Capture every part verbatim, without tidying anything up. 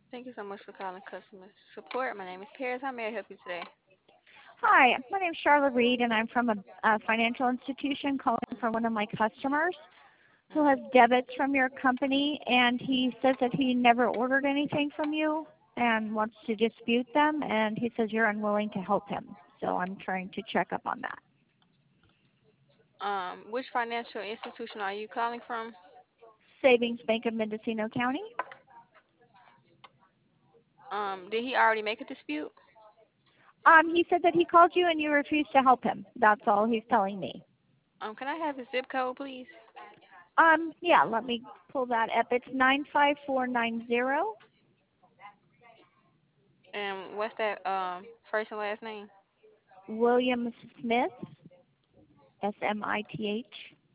Thank you so much for calling customer support. My name is Paris. How may I help you today? Hi, my name's Charlotte Reed, and I'm from a, a financial institution calling for one of my customers who has Mm-hmm. debits from your company, and he says that he never ordered anything from you and wants to dispute them, and he says you're unwilling to help him. So I'm trying to check up on that. Um, which financial institution are you calling from? Savings Bank of Mendocino County. Um, did he already make a dispute? Um, he said that he called you and you refused to help him. That's all he's telling me. Um, can I have his zip code, please? Um, yeah, let me pull that up. It's nine five four nine zero. And what's that um first and last name? William Smith, S M I T H.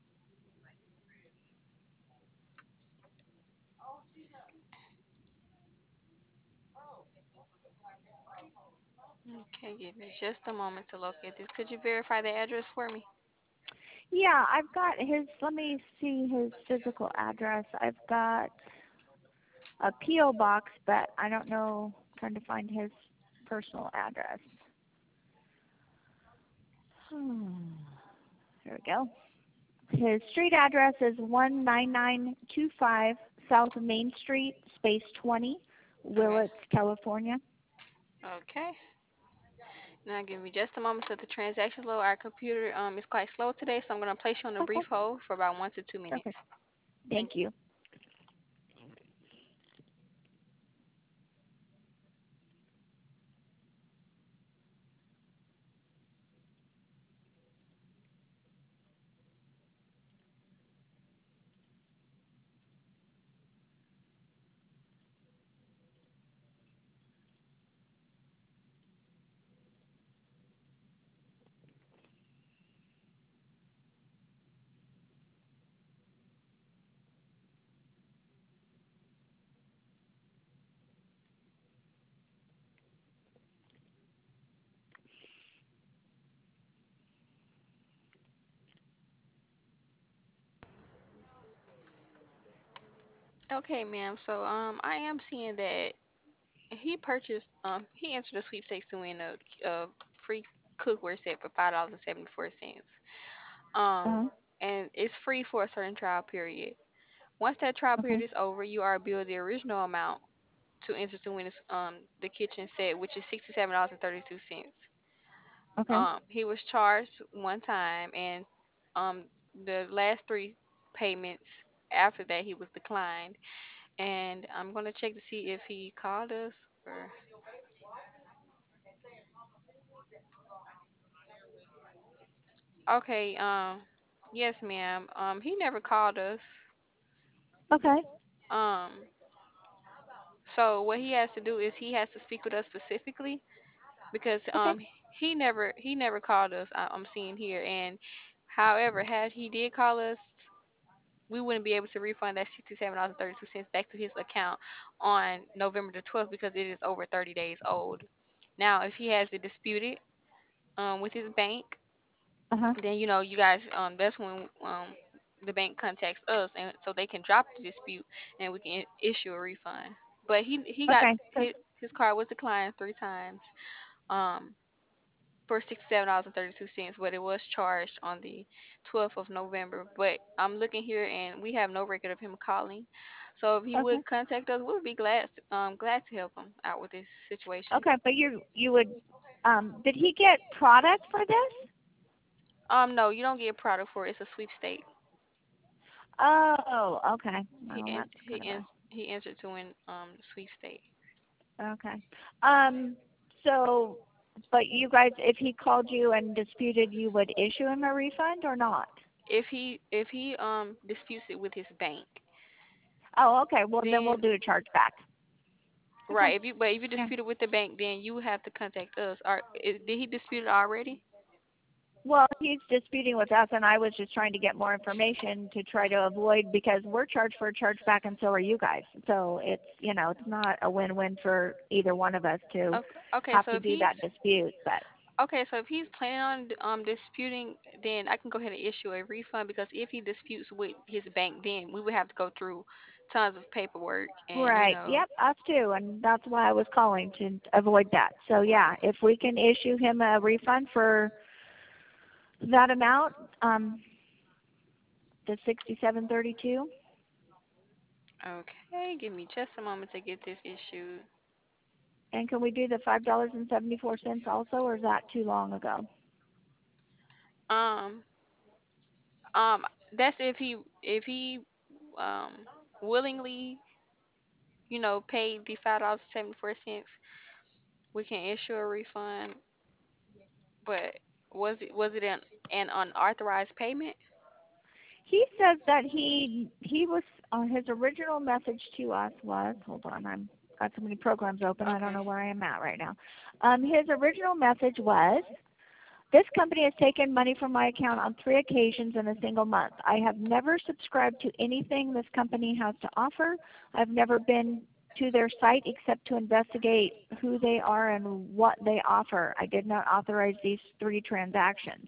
Okay, give me just a moment to locate this. Could you verify the address for me? Yeah, I've got his, let me see his physical address. I've got a P O box, but I don't know, I'm trying to find his personal address. Hmm. There we go. His street address is one nine nine two five South Main Street, space twenty, Okay. Willits, California. Okay. Now give me just a moment so the transaction load. Our computer um is quite slow today, so I'm gonna place you on a Okay, brief hold for about one to two minutes. okay. Thank Thank you. you. Okay, ma'am. So um I am seeing that he purchased um he entered a sweepstakes to win a, a free cookware set for five dollars and seventy four cents. Um Uh-huh. and it's free for a certain trial period. Once that trial period Okay, is over, you are billed the original amount to enter to win this, um the kitchen set, which is sixty seven dollars and thirty two cents. okay, Um he was charged one time, and um the last three payments after that he was declined. And I'm gonna check to see if he called us or. Okay, um, yes, ma'am. Um, he never called us. okay, Um, so what he has to do is he has to speak with us specifically because okay, um he never he never called us. I, I'm seeing here, and however, had he did call us, we wouldn't be able to refund that sixty-seven dollars and thirty-two cents back to his account on November the twelfth because it is over thirty days old. Now, if he has it disputed um with his bank, uh-huh, then you know you guys um that's when um the bank contacts us, and so they can drop the dispute and we can i- issue a refund. But he he got okay. So, his his card was declined three times um for sixty seven dollars and thirty two cents, but it was charged on the twelfth of November. But I'm looking here and we have no record of him calling. So if he okay, would contact us, we would be glad um glad to help him out with this situation. okay, but you, you would, um, did he get product for this? Um no, you don't get a product for it. It's a sweepstake. Oh, okay. He Well, en- that's he kind of en- he entered to win um sweepstake. a, okay. Um, so, but you guys, if he called you and disputed, you would issue him a refund or not? If he if he um disputes it with his bank, Oh, okay. Well, then we'll then do a chargeback. Okay. right. If you but if you Yeah. dispute it with the bank, then you have to contact us. Or is, did he dispute it already? Well, he's disputing with us, and I was just trying to get more information to try to avoid because we're charged for a chargeback, and so are you guys. So it's you know it's not a win-win for either one of us to Okay, okay. have So to if do he's that dispute. But okay, so if he's planning on um disputing, then I can go ahead and issue a refund because if he disputes with his bank, then we would have to go through tons of paperwork, and you Right. know, Yep, us too, and that's why I was calling to avoid that. So yeah, right. if we can issue him a refund for that amount, um, the sixty-seven thirty-two, Okay, give me just a moment to get this issued. and can we do the five dollars and seventy-four cents also, or is that too long ago? Um, um, that's if he if he um willingly, you know, paid the five dollars seventy four cents, we can issue a refund. But was it was it an an unauthorized payment? He says that he he was uh, his original message to us was, hold on, I'm got so many programs open, I don't Okay. know where I am at right now. Um, his original message was, this company has taken money from my account on three occasions in a single month. I have never subscribed to anything this company has to offer. I've never been to their site except to investigate who they are and what they offer. I did not authorize these three transactions.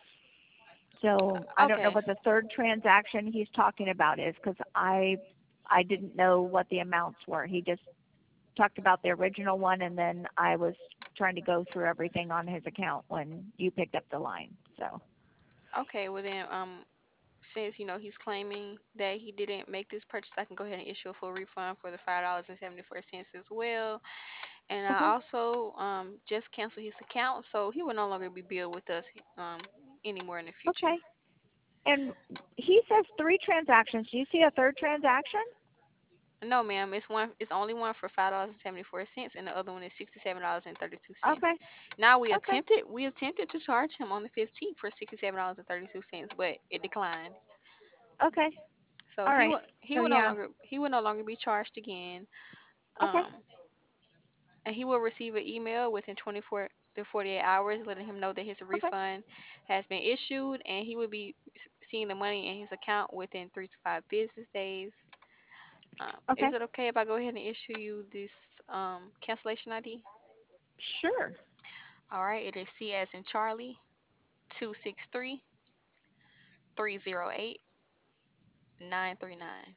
So I don't know Okay. what the third transaction he's talking about is, because I I didn't know what the amounts were. He just talked about the original one, and then I was trying to go through everything on his account when you picked up the line. So Okay. Well then, um, since you know he's claiming that he didn't make this purchase, I can go ahead and issue a full refund for the five dollars and seventy four cents as well. And I okay, also um just canceled his account, so he will no longer be billed with us um anymore in the future. okay. And he says three transactions. Do you see a third transaction? No, ma'am, it's one. It's only one for five dollars and seventy four cents, and the other one is sixty seven dollars and thirty two cents. Okay, Now we okay, attempted we attempted to charge him on the fifteenth for sixty seven dollars and thirty two cents, but it declined. okay. So All he right. will he So will no yeah. longer he will no longer be charged again. Okay, Um, and he will receive an email within twenty four to forty eight hours, letting him know that his okay, refund has been issued, and he will be seeing the money in his account within three to five business days. Um, okay. is it okay if I go ahead and issue you this um, cancellation I D? Sure. All right, it is C as in Charlie, two six three three zero eight nine three nine.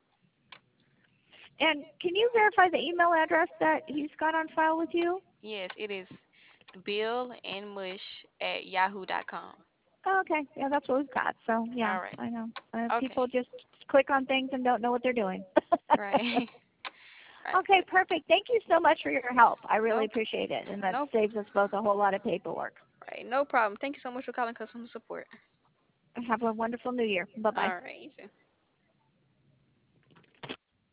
And can you verify the email address that he's got on file with you? Yes, it is bill and mush at yahoo dot com. Oh, okay. Yeah, that's what we've got. So yeah, All right. I know. Uh, Okay. people just click on things and don't know what they're doing. Right. Right. Okay, But perfect. Thank you so much for your help. I really nope. appreciate it, and that Nope. saves us both a whole lot of paperwork. Right. No problem. Thank you so much for calling customer support. Have a wonderful New Year. Bye bye. All right. You too.